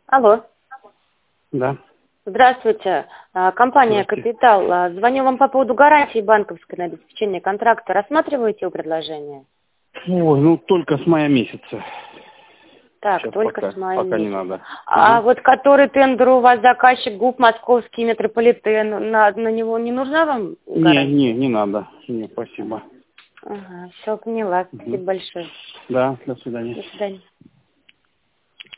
Алло. Да. Здравствуйте. Компания Здравствуйте. «Капитал». Звоню вам по поводу гарантии банковской на обеспечение контракта. Рассматриваете его предложение? Ой, ну только с мая месяца. Так, Сейчас только с мая пока не месяца. надо. А Ага. вот который тендер у вас заказчик ГУП Московский метрополитен, на него не нужна вам гарантия? Не надо. Не, спасибо. Ага, все поняла. Угу. Спасибо большое. Да, до свидания. До свидания.